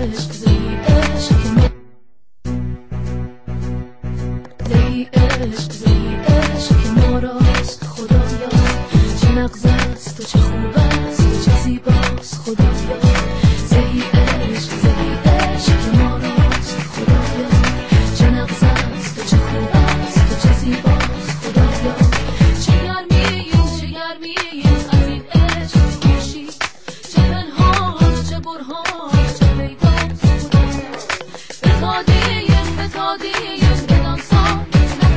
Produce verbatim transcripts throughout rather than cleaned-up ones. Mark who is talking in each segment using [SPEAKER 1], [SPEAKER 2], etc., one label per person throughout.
[SPEAKER 1] عشق زهی عشق زهی عشق زهی عشق که ما راست خدایا، چه نغز است و چه خوب است و چه زیباست خدایا. زهی عشق زهی عشق که ما راست خدایا، چه نغز است و چه خوب است و چه زیباست خدایا. چه گرمییم چه گرمییم از این عشق خوشی، چه پنهان چه برهان چه پیداست خدایا. بتادیم بتادیم بدان سان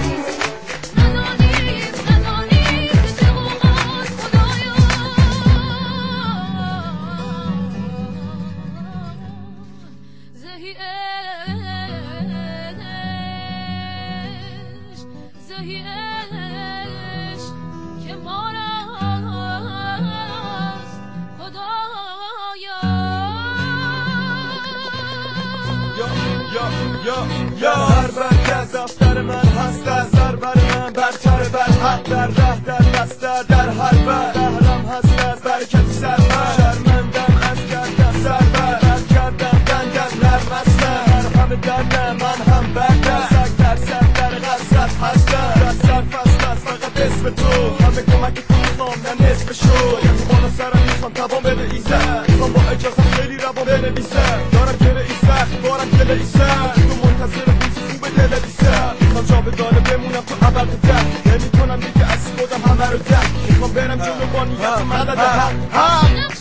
[SPEAKER 1] زهی عشق زهی عشق که ما راست خدایا.
[SPEAKER 2] یا یا یا یا هر برگ از دفتر من هست از در بر من برتر بر حق در ره در بستر در هر بر بهرم هست از برکت سرور شرمندم از گردم سربر از گردم دنگم نرم هستم همه دردم من هم بردم سگ در سر در غزت هستم در سر فصل از فقط اسم تو همه کمک کن میخوام نه نصف شو باید بالا سرم میخوام توان بده ایزم میخوام با اجازه خیلی روان بنویسم دارم گره ای سخت بارم گله ای سخت تو منتظر روزی خوب دل بیسم میخوام جا به دانه بمونم تو عبر تک نمی کنم دیگه از خودم همه رو تک میخوام برم جلو با نیت مدد حق